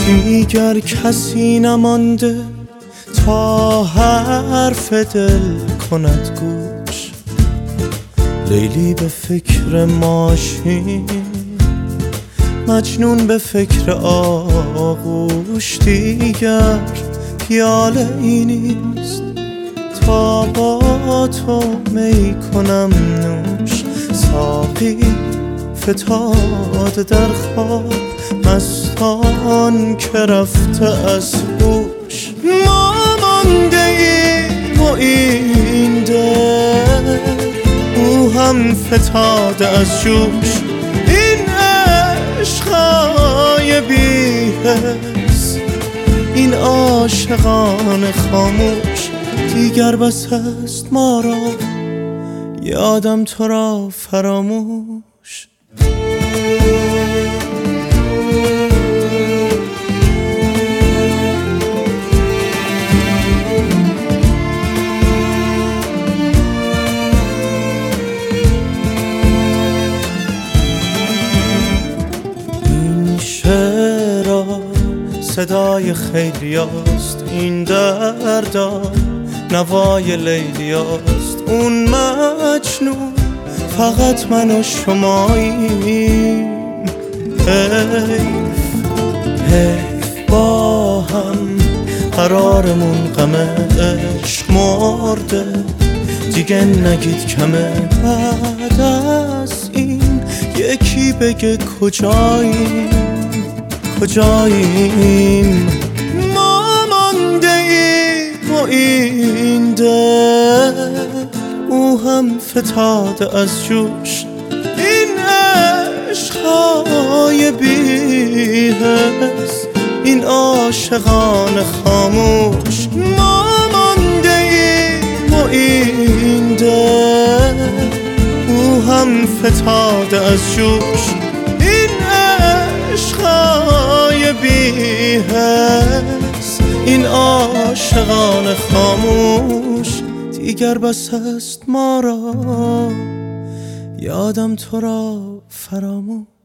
دیگر کسی نمانده تا حرف دل کند گوش. لیلی به فکر ماشین، مجنون به فکر آغوش. دیگر پیاله ای نیست تا با تو می کنم نوش. ساقی فتاد در خواب مستان که رفته از هوش. ما مانده ایم و این دل او هم فتاده از جوش. این عشقای بی حس، این عاشقان خاموش. دیگر بس است ما را یادم تو را فراموش. این شعرها صدای خیلیاست، این دردا نوای لیلیاست. اون مجنون فقط من و شماییم. حیف با هم قرارمون غم عشق مرده. دیگه نگید کمه بعد از این یکی بگه کجاییم کجاییم. ما مانده ایم و این دل او هم فتاده از جوش. این عشقای بی حس، این عاشقان خاموش. ما مانده ایم و این دل او هم فتاده از جوش. این عشقای بی حس، این عاشقان خاموش. دیگر بس است ما را یادم تو را فراموش.